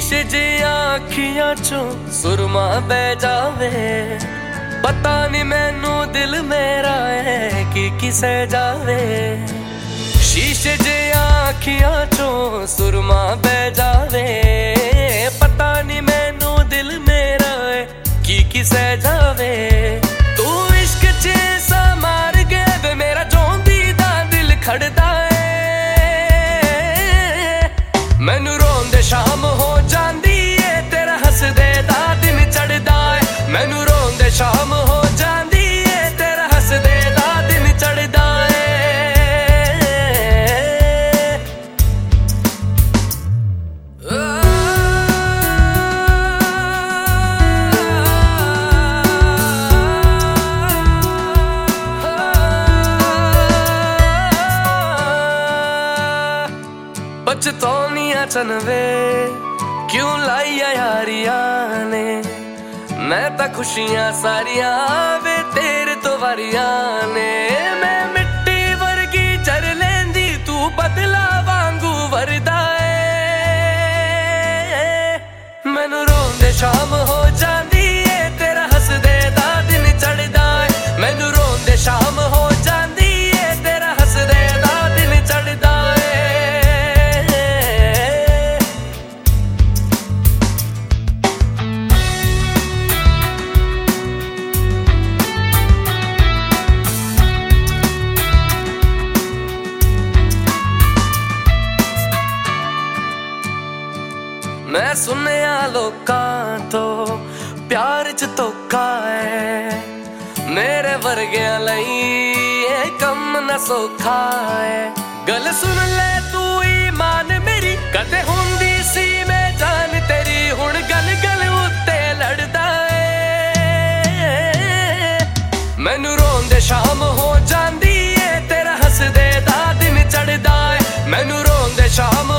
शीशे जिया अखियां चों सुरमा बह जावे, पता नहीं मैनू दिल मेरा है कि किसे जावे। शीशे जिया अखियां चों सुरमा बह जावे, पता नहीं मैनू दिल मेरा है कि किसे जावे। तू इश्क च सा मार गया वे मेरा जोंदी दा दिल खड़दा है। मैनू रोंदे शाम हो जांदी है, तेरा हसदे दा दिन चढ़दा है। मैनू रोंदे शाम हो जांदी है, तेरा हसदे दा दिन चढ़दा है। पछतौनियां चनवे क्यों लाइया यारिया ने, मैं तां खुशियां सारियां वे तेरे तो वारिया ने। मैं मिट्टी वर्गी जर लेंदी, तू बदला वांगू वरदा है। मैनू रोंदे शाम हो जांदी है, तेरा हसदे दा दिन चढ़दा है। मैनू रोंदे शाम हो जांदी है, तेरा हसदे दा दिन चढ़दा है। मैं सुनया लोकां तो प्यार च धोखा है, मेरे वर्गियां लई ये कम न सौखा है। गल सुन ले तू ईमान मेरी, कदे हुंदी सी मैं जान तेरी, हुण गल गल उत्ते लड़दा है। मैनू रोंदे शाम हो जांदी है, तेरा हसदे दा दिन चढ़दा है। मैनू रोंदे शाम